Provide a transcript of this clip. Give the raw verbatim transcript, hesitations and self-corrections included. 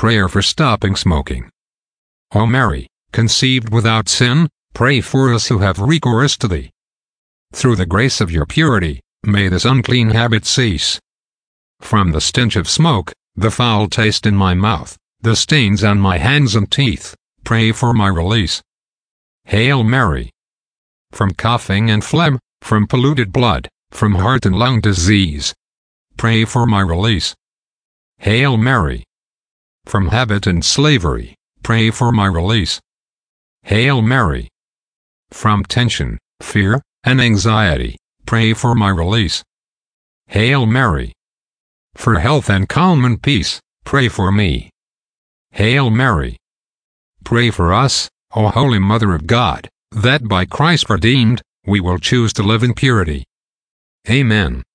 prayer for stopping smoking. O Mary, conceived without sin, pray for us who have recourse to thee. Through the grace of your purity, may this unclean habit cease. From the stench of smoke, the foul taste in my mouth, the stains on my hands and teeth, pray for my release. Hail Mary. From coughing and phlegm, from polluted blood, from heart and lung disease, pray for my release. Hail Mary. From habit and slavery, pray for my release. Hail Mary. From tension, fear, and anxiety, pray for my release. Hail Mary. For health and calm and peace, pray for me. Hail Mary. Pray for us, O Holy Mother of God, that by Christ redeemed, we will choose to live in purity. Amen.